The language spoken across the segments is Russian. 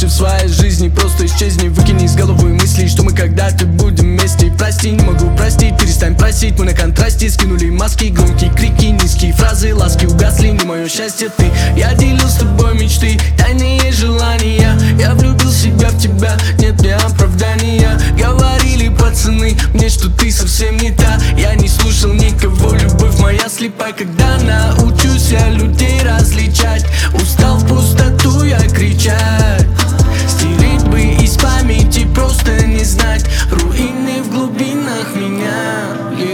в своей жизни. Просто исчезни, выкини из головы мысли, что мы когда-то будем вместе. Прости, не могу простить, перестань просить. Мы на контрасте скинули маски, громкие крики, низкие фразы, ласки угасли, не мое счастье ты. Я делил с тобой мечты, тайные желания. Я влюбил себя в тебя, нет мне оправдания. Говорили пацаны мне, что ты совсем не та. Я не слушал никого, любовь моя слепая. Когда научусь я людей различать, устал в пустоту я кричать. Стереть бы из памяти, просто не знать руины в глубинах меня.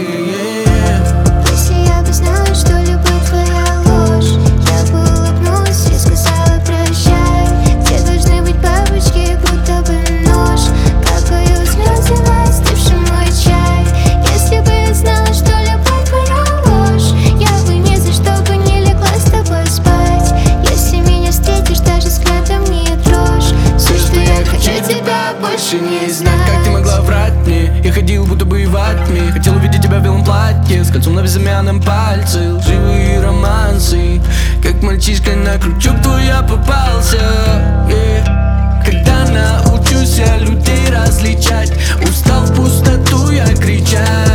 Если я бы знала, что любовь твоя ложь, я бы улыбнулась и сказала прощай. Все должны быть бабочки, будто бы нож. Капаю слезы, остывший мой чай. Если бы я знала, что любовь твоя ложь, я бы ни за что бы не легла с тобой спать. Если меня встретишь, даже взглядом не дрожь. Все, что я хочу, тебя больше не знать. Как ты могла врать мне? Я ходил будто бы во тьме. Хотел увидеть тебя в белом платье, с кольцом на безымянном пальце. Лживые романсы, как мальчишка на крючок твой я попался. Когда научусь я людей различать, устал в пустоту я кричать.